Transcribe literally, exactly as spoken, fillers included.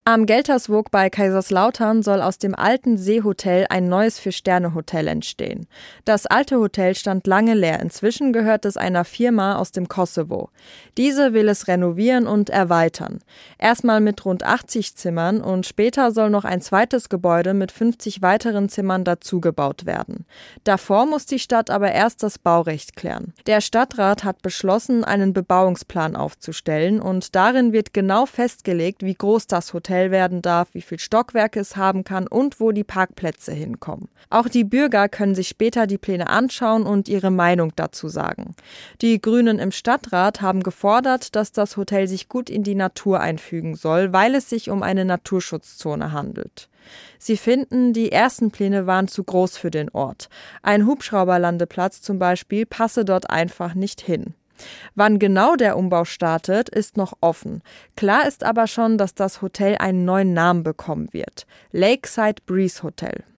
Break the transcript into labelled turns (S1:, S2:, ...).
S1: Am Gelterswoog bei Kaiserslautern soll aus dem alten Seehotel ein neues Vier-Sterne-Hotel entstehen. Das alte Hotel stand lange leer, inzwischen gehört es einer Firma aus dem Kosovo. Diese will es renovieren und erweitern. Erstmal mit rund achtzig Zimmern und später soll noch ein zweites Gebäude mit fünfzig weiteren Zimmern dazugebaut werden. Davor muss die Stadt aber erst das Baurecht klären. Der Stadtrat hat beschlossen, einen Bebauungsplan aufzustellen und darin wird genau festgelegt, wie groß das Hotel werden darf, wie viel Stockwerke es haben kann und wo die Parkplätze hinkommen. Auch die Bürger können sich später die Pläne anschauen und ihre Meinung dazu sagen. Die Grünen im Stadtrat haben gefordert, dass das Hotel sich gut in die Natur einfügen soll, weil es sich um eine Naturschutzzone handelt. Sie finden, die ersten Pläne waren zu groß für den Ort. Ein Hubschrauberlandeplatz zum Beispiel passe dort einfach nicht hin. Wann genau der Umbau startet, ist noch offen. Klar ist aber schon, dass das Hotel einen neuen Namen bekommen wird: Lakeside Breeze Hotel.